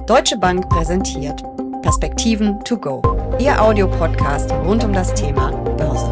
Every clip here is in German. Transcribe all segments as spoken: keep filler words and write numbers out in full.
Deutsche Bank präsentiert Perspektiven to go, Ihr Audiopodcast rund um das Thema Börse.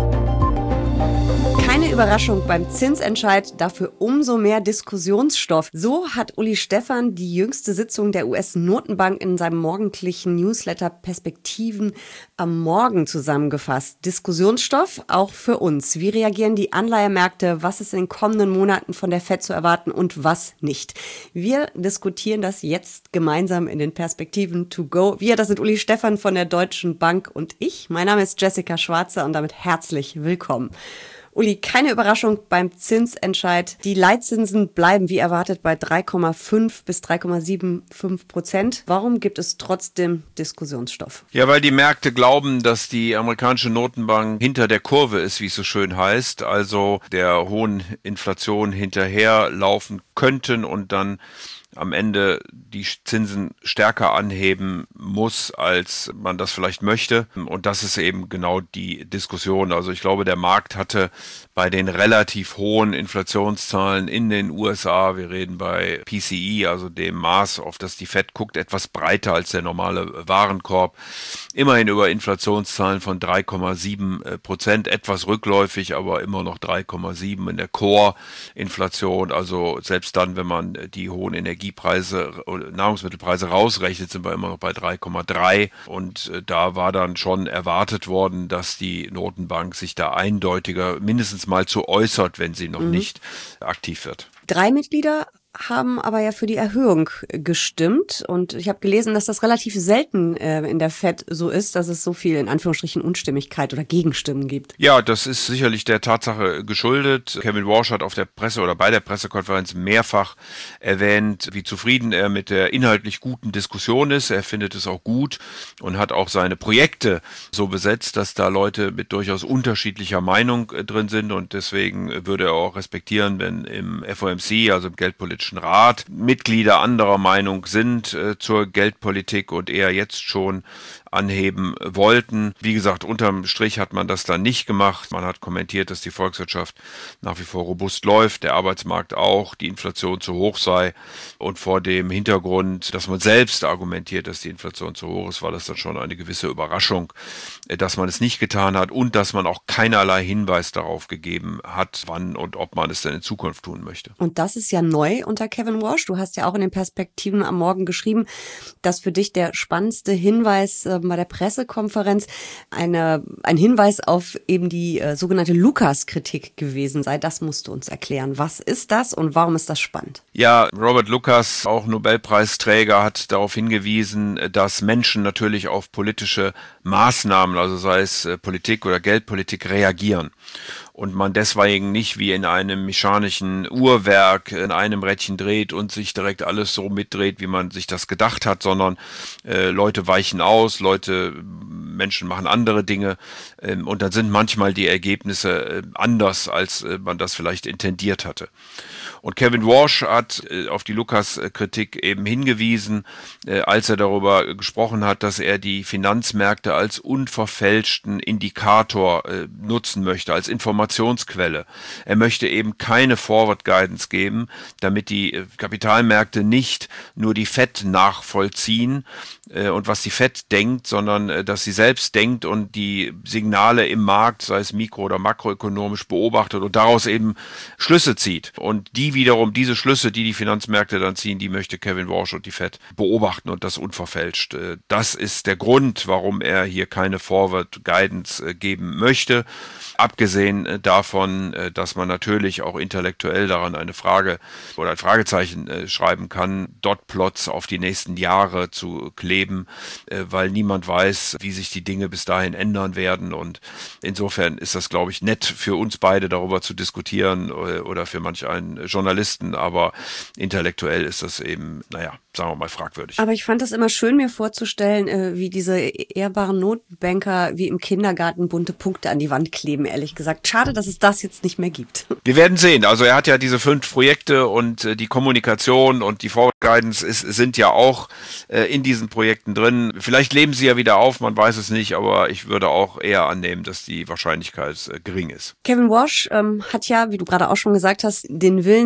Keine Überraschung beim Zinsentscheid, dafür umso mehr Diskussionsstoff. So hat Uli Stephan die jüngste Sitzung der U S-Notenbank in seinem morgendlichen Newsletter Perspektiven am Morgen zusammengefasst. Diskussionsstoff auch für uns. Wie reagieren die Anleihemärkte? Was ist in den kommenden Monaten von der Fed zu erwarten und was nicht? Wir diskutieren das jetzt gemeinsam in den Perspektiven to go. Wir, das sind Uli Stephan von der Deutschen Bank und ich. Mein Name ist Jessica Schwarzer und damit herzlich willkommen. Uli, keine Überraschung beim Zinsentscheid. Die Leitzinsen bleiben wie erwartet bei drei Komma fünf bis drei Komma fünfundsiebzig Prozent. Warum gibt es trotzdem Diskussionsstoff? Ja, weil die Märkte glauben, dass die amerikanische Notenbank hinter der Kurve ist, wie es so schön heißt, also der hohen Inflation hinterherlaufen könnten und dann am Ende die Zinsen stärker anheben muss, als man das vielleicht möchte. Und das ist eben genau die Diskussion. Also ich glaube, der Markt hatte bei den relativ hohen Inflationszahlen in den U S A, wir reden bei P C E, also dem Maß, auf das die Fed guckt, etwas breiter als der normale Warenkorb, immerhin über Inflationszahlen von drei Komma sieben Prozent, etwas rückläufig, aber immer noch drei Komma sieben in der Core-Inflation. Also selbst dann, wenn man die hohen Energie Preise, Nahrungsmittelpreise rausrechnet, sind wir immer noch bei drei Komma drei und äh, da war dann schon erwartet worden, dass die Notenbank sich da eindeutiger mindestens mal zu äußert, wenn sie noch mhm. nicht aktiv wird. Drei Mitglieder haben aber ja für die Erhöhung gestimmt und ich habe gelesen, dass das relativ selten äh, in der Fed so ist, dass es so viel in Anführungsstrichen Unstimmigkeit oder Gegenstimmen gibt. Ja, das ist sicherlich der Tatsache geschuldet. Kevin Warsh hat auf der Presse oder bei der Pressekonferenz mehrfach erwähnt, wie zufrieden er mit der inhaltlich guten Diskussion ist. Er findet es auch gut und hat auch seine Projekte so besetzt, dass da Leute mit durchaus unterschiedlicher Meinung äh, drin sind und deswegen würde er auch respektieren, wenn im F O M C, also im Geldpolitischen Rat, Mitglieder anderer Meinung sind äh, zur Geldpolitik und eher jetzt schon anheben wollten. Wie gesagt, unterm Strich hat man das dann nicht gemacht. Man hat kommentiert, dass die Volkswirtschaft nach wie vor robust läuft, der Arbeitsmarkt auch, die Inflation zu hoch sei und vor dem Hintergrund, dass man selbst argumentiert, dass die Inflation zu hoch ist, war das dann schon eine gewisse Überraschung, dass man es nicht getan hat und dass man auch keinerlei Hinweis darauf gegeben hat, wann und ob man es denn in Zukunft tun möchte. Und das ist ja neu unter Kevin Warsh. Du hast ja auch in den Perspektiven am Morgen geschrieben, dass für dich der spannendste Hinweis äh, bei der Pressekonferenz eine, ein Hinweis auf eben die äh, sogenannte Lucas-Kritik gewesen sei. Das musst du uns erklären. Was ist das und warum ist das spannend? Ja, Robert Lucas, auch Nobelpreisträger, hat darauf hingewiesen, dass Menschen natürlich auf politische Maßnahmen, also sei es äh, Politik oder Geldpolitik, reagieren. Und man deswegen nicht wie in einem mechanischen Uhrwerk in einem Rädchen dreht und sich direkt alles so mitdreht, wie man sich das gedacht hat, sondern äh, Leute weichen aus, Leute, Menschen machen andere Dinge ähm, und dann sind manchmal die Ergebnisse äh, anders, als äh, man das vielleicht intendiert hatte. Und Kevin Warsh hat äh, auf die Lucas-Kritik eben hingewiesen, äh, als er darüber gesprochen hat, dass er die Finanzmärkte als unverfälschten Indikator äh, nutzen möchte, als Informationsquelle. Er möchte eben keine Forward Guidance geben, damit die äh, Kapitalmärkte nicht nur die Fed nachvollziehen äh, und was die Fed denkt, sondern äh, dass sie selbst denkt und die Signale im Markt, sei es mikro- oder makroökonomisch, beobachtet und daraus eben Schlüsse zieht. Und die wiederum, diese Schlüsse, die die Finanzmärkte dann ziehen, die möchte Kevin Warsh und die Fed beobachten und das unverfälscht. Das ist der Grund, warum er hier keine Forward Guidance geben möchte. Abgesehen davon, dass man natürlich auch intellektuell daran eine Frage oder ein Fragezeichen schreiben kann, Dotplots auf die nächsten Jahre zu kleben, weil niemand weiß, wie sich die Dinge bis dahin ändern werden. Und insofern ist das, glaube ich, nett für uns beide darüber zu diskutieren oder für manch einen Journalisten, aber intellektuell ist das eben, naja, sagen wir mal, fragwürdig. Aber ich fand das immer schön, mir vorzustellen, äh, wie diese ehrbaren Notenbanker wie im Kindergarten bunte Punkte an die Wand kleben, ehrlich gesagt. Schade, dass es das jetzt nicht mehr gibt. Wir werden sehen. Also er hat ja diese fünf Projekte und äh, die Kommunikation und die Forward Guidance ist, sind ja auch äh, in diesen Projekten drin. Vielleicht leben sie ja wieder auf, man weiß es nicht, aber ich würde auch eher annehmen, dass die Wahrscheinlichkeit äh, gering ist. Kevin Warsh ähm, hat ja, wie du gerade auch schon gesagt hast, den Willen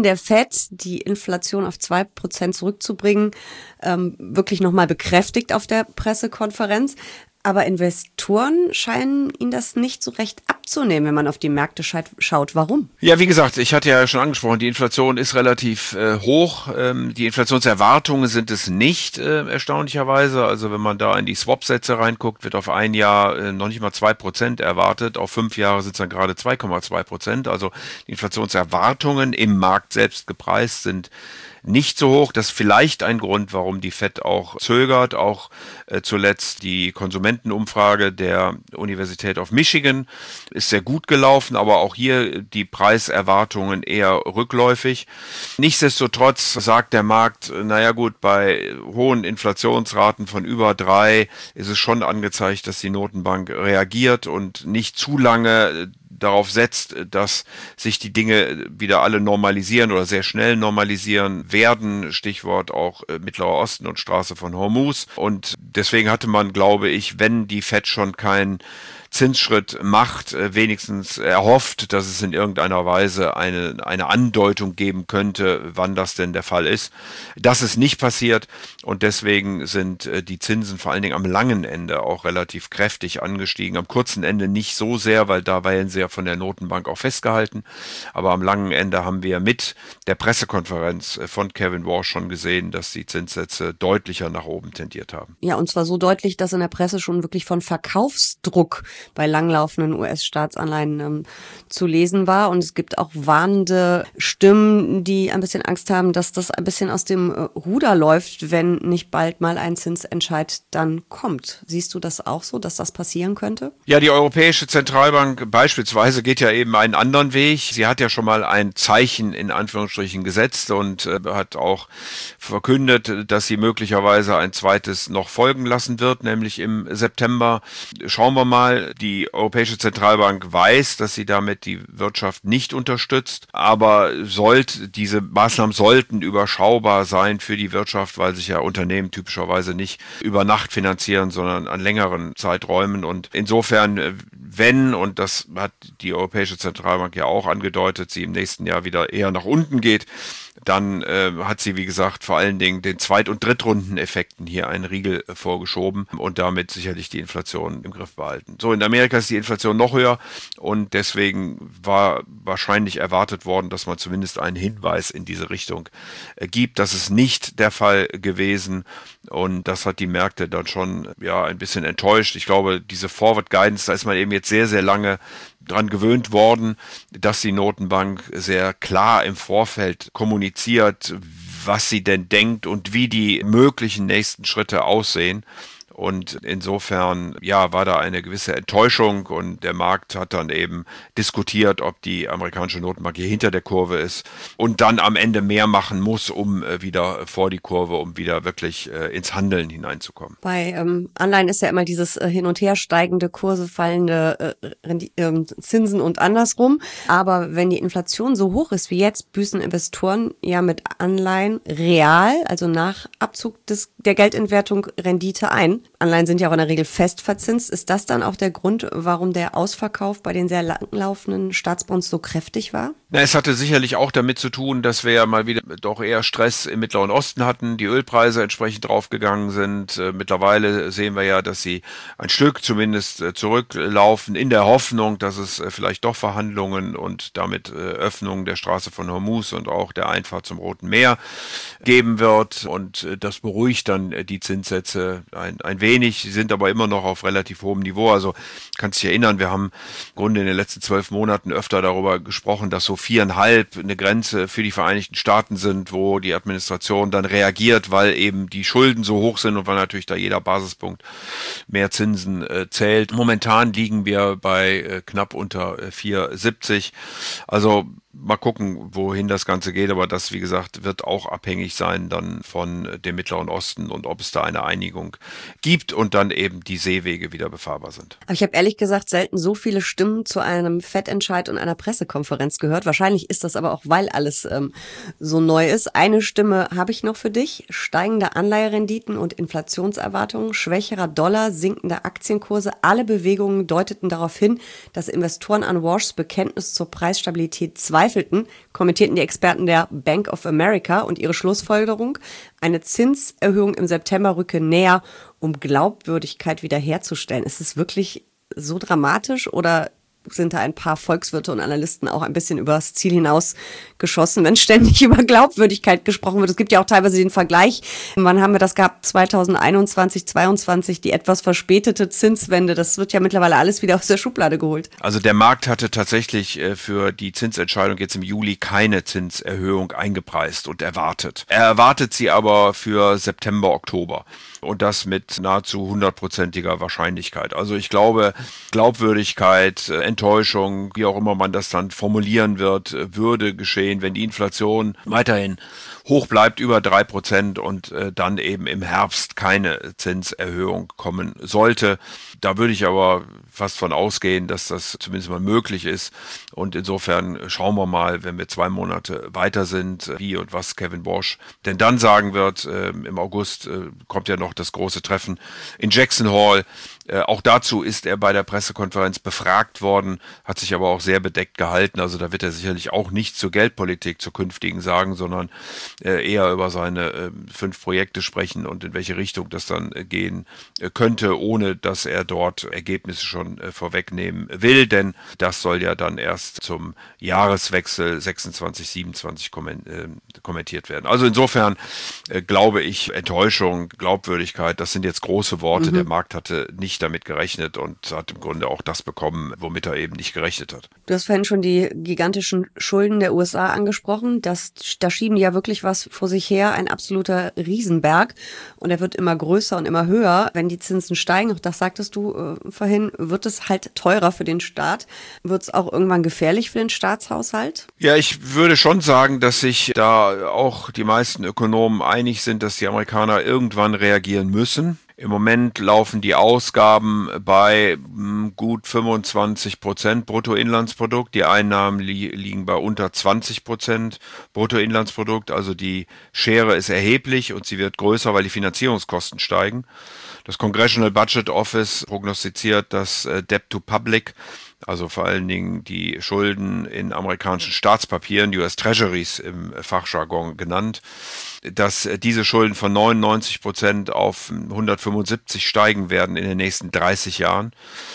der Fed, die Inflation auf zwei Prozent zurückzubringen, ähm, wirklich nochmal bekräftigt auf der Pressekonferenz. Aber Investoren scheinen ihn das nicht so recht abzunehmen, wenn man auf die Märkte schaut. Warum? Ja, wie gesagt, ich hatte ja schon angesprochen, die Inflation ist relativ äh, hoch. Ähm, die Inflationserwartungen sind es nicht, äh, erstaunlicherweise. Also wenn man da in die Swap-Sätze reinguckt, wird auf ein Jahr äh, noch nicht mal zwei Prozent erwartet. Auf fünf Jahre sind es dann gerade zwei Komma zwei Prozent. Also die Inflationserwartungen im Markt selbst gepreist sind nicht so hoch. Das ist vielleicht ein Grund, warum die Fed auch zögert. Auch äh, zuletzt die Konsumentenumfrage der Universität of Michigan ist sehr gut gelaufen, aber auch hier die Preiserwartungen eher rückläufig. Nichtsdestotrotz sagt der Markt, naja gut, bei hohen Inflationsraten von über drei ist es schon angezeigt, dass die Notenbank reagiert und nicht zu lange darauf setzt, dass sich die Dinge wieder alle normalisieren oder sehr schnell normalisieren werden. Stichwort auch äh, Mittlerer Osten und Straße von Hormuz. Und deswegen hatte man, glaube ich, wenn die Fed schon keinen Zinsschritt macht, wenigstens erhofft, dass es in irgendeiner Weise eine, eine Andeutung geben könnte, wann das denn der Fall ist. Das ist nicht passiert und deswegen sind die Zinsen vor allen Dingen am langen Ende auch relativ kräftig angestiegen. Am kurzen Ende nicht so sehr, weil da werden sie ja von der Notenbank auch festgehalten. Aber am langen Ende haben wir mit der Pressekonferenz von Kevin Warsh schon gesehen, dass die Zinssätze deutlicher nach oben tendiert haben. Ja, und zwar so deutlich, dass in der Presse schon wirklich von Verkaufsdruck bei langlaufenden U S-Staatsanleihen ähm, zu lesen war. Und es gibt auch warnende Stimmen, die ein bisschen Angst haben, dass das ein bisschen aus dem äh, Ruder läuft, wenn nicht bald mal ein Zinsentscheid dann kommt. Siehst du das auch so, dass das passieren könnte? Ja, die Europäische Zentralbank beispielsweise geht ja eben einen anderen Weg. Sie hat ja schon mal ein Zeichen in Anführungsstrichen gesetzt und äh, hat auch verkündet, dass sie möglicherweise ein zweites noch folgen lassen wird, nämlich im September. Schauen wir mal. Die Europäische Zentralbank weiß, dass sie damit die Wirtschaft nicht unterstützt, aber sollte, diese Maßnahmen sollten überschaubar sein für die Wirtschaft, weil sich ja Unternehmen typischerweise nicht über Nacht finanzieren, sondern an längeren Zeiträumen. Und insofern, wenn, und das hat die Europäische Zentralbank ja auch angedeutet, sie im nächsten Jahr wieder eher nach unten geht, dann äh, hat sie, wie gesagt, vor allen Dingen den Zweit- und Drittrundeneffekten hier einen Riegel äh, vorgeschoben und damit sicherlich die Inflation im Griff behalten. So, in Amerika ist die Inflation noch höher und deswegen war wahrscheinlich erwartet worden, dass man zumindest einen Hinweis in diese Richtung äh, gibt. Das ist nicht der Fall gewesen und das hat die Märkte dann schon ja ein bisschen enttäuscht. Ich glaube, diese Forward Guidance, da ist man eben jetzt sehr, sehr lange dran gewöhnt worden, dass die Notenbank sehr klar im Vorfeld kommuniziert, was sie denn denkt und wie die möglichen nächsten Schritte aussehen. Und insofern, ja, war da eine gewisse Enttäuschung und der Markt hat dann eben diskutiert, ob die amerikanische Notenbank hier hinter der Kurve ist und dann am Ende mehr machen muss, um äh, wieder vor die Kurve, um wieder wirklich äh, ins Handeln hineinzukommen. Bei ähm, Anleihen ist ja immer dieses äh, hin und her steigende Kurse, fallende äh, äh, Zinsen und andersrum. Aber wenn die Inflation so hoch ist wie jetzt, büßen Investoren ja mit Anleihen real, also nach Abzug des, der Geldentwertung, Rendite ein. Anleihen sind ja auch in der Regel fest verzinst. Ist das dann auch der Grund, warum der Ausverkauf bei den sehr langlaufenden Staatsbonds so kräftig war? Na, es hatte sicherlich auch damit zu tun, dass wir ja mal wieder doch eher Stress im Mittleren Osten hatten, die Ölpreise entsprechend draufgegangen sind. Äh, mittlerweile sehen wir ja, dass sie ein Stück zumindest äh, zurücklaufen, in der Hoffnung, dass es äh, vielleicht doch Verhandlungen und damit äh, Öffnung der Straße von Hormuz und auch der Einfahrt zum Roten Meer geben wird. Und äh, das beruhigt dann äh, die Zinssätze ein, ein wenig. Sie sind aber immer noch auf relativ hohem Niveau. Also kannst dich erinnern, wir haben im Grunde in den letzten zwölf Monaten öfter darüber gesprochen, dass so viereinhalb eine Grenze für die Vereinigten Staaten sind, wo die Administration dann reagiert, weil eben die Schulden so hoch sind und weil natürlich da jeder Basispunkt mehr Zinsen äh, zählt. Momentan liegen wir bei äh, knapp unter äh, vier Komma siebzig. Also mal gucken, wohin das Ganze geht, aber das, wie gesagt, wird auch abhängig sein dann von dem Mittleren Osten und ob es da eine Einigung gibt und dann eben die Seewege wieder befahrbar sind. Aber ich habe ehrlich gesagt selten so viele Stimmen zu einem Fed-Entscheid und einer Pressekonferenz gehört. Wahrscheinlich ist das aber auch, weil alles ähm, so neu ist. Eine Stimme habe ich noch für dich. Steigende Anleiherenditen und Inflationserwartungen, schwächerer Dollar, sinkende Aktienkurse. Alle Bewegungen deuteten darauf hin, dass Investoren an Warshs Bekenntnis zur Preisstabilität zweifeln verzweifelten, kommentierten die Experten der Bank of America und ihre Schlussfolgerung, eine Zinserhöhung im September rücke näher, um Glaubwürdigkeit wiederherzustellen. Ist es wirklich so dramatisch oder sind da ein paar Volkswirte und Analysten auch ein bisschen übers Ziel hinaus geschossen, wenn ständig über Glaubwürdigkeit gesprochen wird? Es gibt ja auch teilweise den Vergleich, wann haben wir das gehabt, zwanzig einundzwanzig, zweiundzwanzig, die etwas verspätete Zinswende. Das wird ja mittlerweile alles wieder aus der Schublade geholt. Also der Markt hatte tatsächlich für die Zinsentscheidung jetzt im Juli keine Zinserhöhung eingepreist und erwartet. Er erwartet sie aber für September, Oktober. Und das mit nahezu hundertprozentiger Wahrscheinlichkeit. Also ich glaube, Glaubwürdigkeit, Enttäuschung, wie auch immer man das dann formulieren wird, würde geschehen, wenn die Inflation weiterhin hoch bleibt, über drei Prozent und äh, dann eben im Herbst keine Zinserhöhung kommen sollte. Da würde ich aber fast von ausgehen, dass das zumindest mal möglich ist. Und insofern schauen wir mal, wenn wir zwei Monate weiter sind, wie und was Kevin Warsh denn dann sagen wird. Äh, Im August äh, kommt ja noch das große Treffen in Jackson Hole. Äh, auch dazu ist er bei der Pressekonferenz befragt worden, hat sich aber auch sehr bedeckt gehalten. Also da wird er sicherlich auch nicht zur Geldpolitik, zur künftigen sagen, sondern äh, eher über seine äh, fünf Projekte sprechen und in welche Richtung das dann äh, gehen äh, könnte, ohne dass er dort Ergebnisse schon äh, vorwegnehmen will. Denn das soll ja dann erst zum Jahreswechsel sechsundzwanzig, siebenundzwanzig kommen, äh, kommentiert werden. Also insofern äh, glaube ich, Enttäuschung, Glaubwürdigkeit, das sind jetzt große Worte. Mhm. Der Markt hatte nicht damit gerechnet und hat im Grunde auch das bekommen, womit er eben nicht gerechnet hat. Du hast vorhin schon die gigantischen Schulden der U S A angesprochen. Das, da schieben die ja wirklich was vor sich her, ein absoluter Riesenberg. Und er wird immer größer und immer höher. Wenn die Zinsen steigen, auch das sagtest du äh, vorhin, wird es halt teurer für den Staat. Wird es auch irgendwann gefährlich für den Staatshaushalt? Ja, ich würde schon sagen, dass sich da auch die meisten Ökonomen einig sind, dass die Amerikaner irgendwann reagieren müssen. Im Moment laufen die Ausgaben bei mh, gut fünfundzwanzig Prozent Bruttoinlandsprodukt. Die Einnahmen li- liegen bei unter zwanzig Prozent Bruttoinlandsprodukt. Also die Schere ist erheblich und sie wird größer, weil die Finanzierungskosten steigen. Das Congressional Budget Office prognostiziert, dass äh, Debt to Public, also vor allen Dingen die Schulden in amerikanischen Staatspapieren, U S Treasuries im Fachjargon genannt, dass diese Schulden von neunundneunzig Prozent auf hundertfünfundsiebzig steigen werden in den nächsten dreißig Jahren.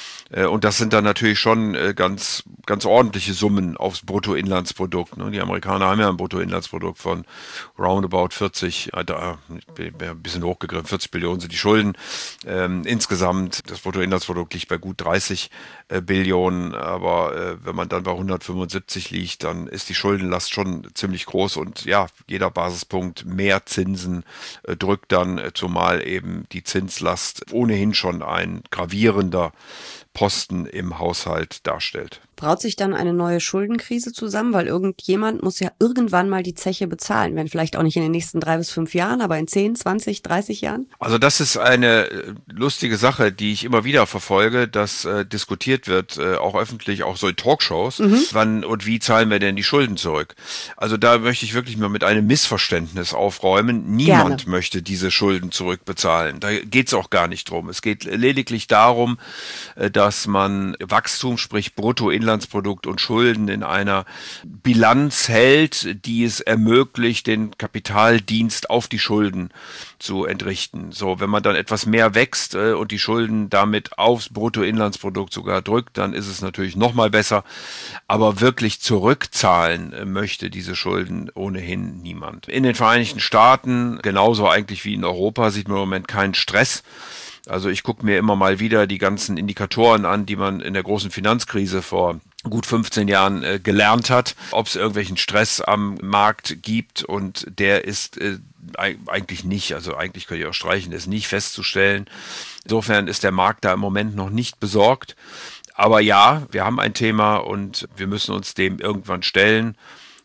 Und das sind dann natürlich schon ganz, ganz ordentliche Summen aufs Bruttoinlandsprodukt. Die Amerikaner haben ja ein Bruttoinlandsprodukt von roundabout vierzig, da ein bisschen hochgegriffen, vierzig Billionen sind die Schulden. Ähm, insgesamt, das Bruttoinlandsprodukt liegt bei gut dreißig äh, Billionen, aber äh, wenn man dann bei hundertfünfundsiebzig liegt, dann ist die Schuldenlast schon ziemlich groß und ja, jeder Basispunkt mehr Zinsen äh, drückt dann, äh, zumal eben die Zinslast ohnehin schon ein gravierender Posten im Haushalt darstellt. Braut sich dann eine neue Schuldenkrise zusammen, weil irgendjemand muss ja irgendwann mal die Zeche bezahlen, wenn vielleicht auch nicht in den nächsten drei bis fünf Jahren, aber in zehn, zwanzig, dreißig Jahren? Also das ist eine lustige Sache, die ich immer wieder verfolge, dass äh, diskutiert wird, äh, auch öffentlich, auch so in Talkshows, mhm. wann und wie zahlen wir denn die Schulden zurück? Also da möchte ich wirklich mal mit einem Missverständnis aufräumen. Niemand Gerne. möchte diese Schulden zurückbezahlen. Da geht es auch gar nicht drum. Es geht lediglich darum, äh, dass man Wachstum, sprich Bruttoinlandsprodukt und Schulden in einer Bilanz hält, die es ermöglicht, den Kapitaldienst auf die Schulden zu entrichten. So, wenn man dann etwas mehr wächst äh, und die Schulden damit aufs Bruttoinlandsprodukt sogar drückt, dann ist es natürlich noch mal besser. Aber wirklich zurückzahlen äh, möchte diese Schulden ohnehin niemand. In den Vereinigten Staaten, genauso eigentlich wie in Europa, sieht man im Moment keinen Stress. Also ich gucke mir immer mal wieder die ganzen Indikatoren an, die man in der großen Finanzkrise vor gut fünfzehn Jahren äh, gelernt hat, ob es irgendwelchen Stress am Markt gibt, und der ist äh, eigentlich nicht, also eigentlich könnte ich auch streichen, ist nicht festzustellen. Insofern ist der Markt da im Moment noch nicht besorgt. Aber ja, wir haben ein Thema und wir müssen uns dem irgendwann stellen.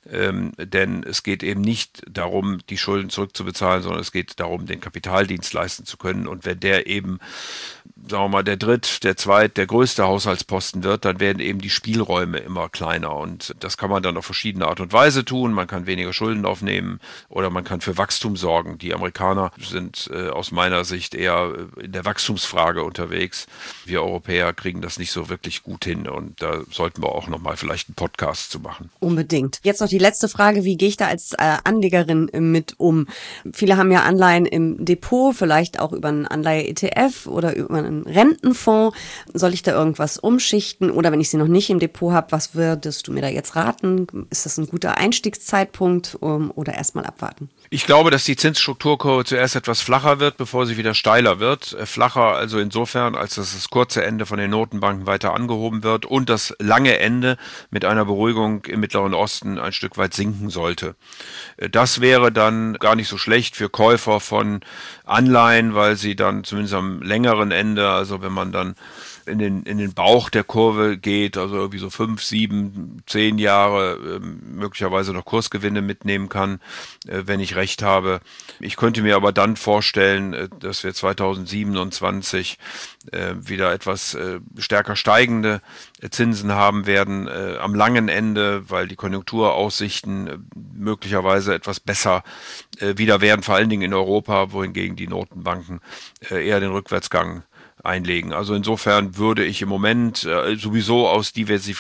ähm, denn es geht eben nicht darum, die Schulden zurückzubezahlen, sondern es geht darum, den Kapitaldienst leisten zu können. Und wenn der eben, sagen wir mal, der dritt, der zweit, der größte Haushaltsposten wird, dann werden eben die Spielräume immer kleiner. Und das kann man dann auf verschiedene Art und Weise tun. Man kann weniger Schulden aufnehmen oder man kann für Wachstum sorgen. Die Amerikaner sind äh, aus meiner Sicht eher in der Wachstumsfrage unterwegs. Wir Europäer kriegen das nicht so wirklich gut hin und da sollten wir auch nochmal vielleicht einen Podcast zu machen. Unbedingt. Jetzt noch die letzte Frage, wie gehe ich da als äh, Anlegerin mit um? Viele haben ja Anleihen im Depot, vielleicht auch über einen Anleihe-E T F oder über einen Rentenfonds. Soll ich da irgendwas umschichten oder wenn ich sie noch nicht im Depot habe, was würdest du mir da jetzt raten? Ist das ein guter Einstiegszeitpunkt um, oder erstmal abwarten? Ich glaube, dass die Zinsstrukturkurve zuerst etwas flacher wird, bevor sie wieder steiler wird. Äh, flacher also insofern, als dass das kurze Ende von den Notenbanken weiter angehoben wird und das lange Ende mit einer Beruhigung im Mittleren Osten ein Stück weit sinken sollte. Äh, das wäre dann gar nicht so schlecht für Käufer von Anleihen, weil sie dann zumindest am längeren Ende, also wenn man dann in den, in den Bauch der Kurve geht, also irgendwie so fünf, sieben, zehn Jahre äh, möglicherweise noch Kursgewinne mitnehmen kann, äh, wenn ich recht habe. Ich könnte mir aber dann vorstellen, äh, dass wir zweitausendsiebenundzwanzig äh, wieder etwas äh, stärker steigende äh, Zinsen haben werden äh, am langen Ende, weil die Konjunkturaussichten äh, möglicherweise etwas besser äh, wieder werden, vor allen Dingen in Europa, wohingegen die Notenbanken äh, eher den Rückwärtsgang einlegen. Also insofern würde ich im Moment äh, sowieso aus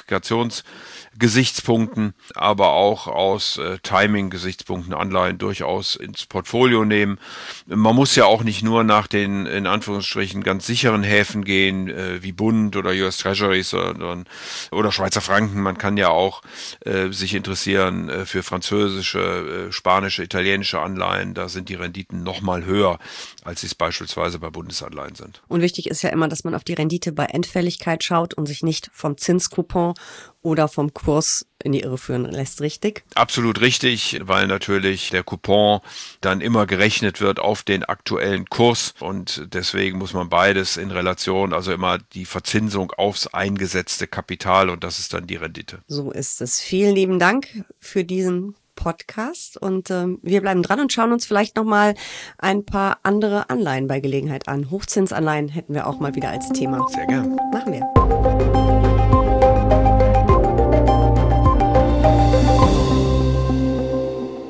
Diversifikationsgesichtspunkten, aber auch aus äh, Timing-Gesichtspunkten Anleihen durchaus ins Portfolio nehmen. Man muss ja auch nicht nur nach den in Anführungsstrichen ganz sicheren Häfen gehen, äh, wie Bund oder U S Treasuries sondern, oder Schweizer Franken. Man kann ja auch äh, sich interessieren äh, für französische, äh, spanische, italienische Anleihen. Da sind die Renditen noch mal höher, als sie es beispielsweise bei Bundesanleihen sind. Und wichtig ist ja immer, dass man auf die Rendite bei Endfälligkeit schaut und sich nicht vom Zinskupon oder vom Kurs in die Irre führen lässt, richtig? Absolut richtig, weil natürlich der Coupon dann immer gerechnet wird auf den aktuellen Kurs und deswegen muss man beides in Relation, also immer die Verzinsung aufs eingesetzte Kapital und das ist dann die Rendite. So ist es. Vielen lieben Dank für diesen Podcast und ähm, wir bleiben dran und schauen uns vielleicht nochmal ein paar andere Anleihen bei Gelegenheit an. Hochzinsanleihen hätten wir auch mal wieder als Thema. Sehr gern. Machen wir.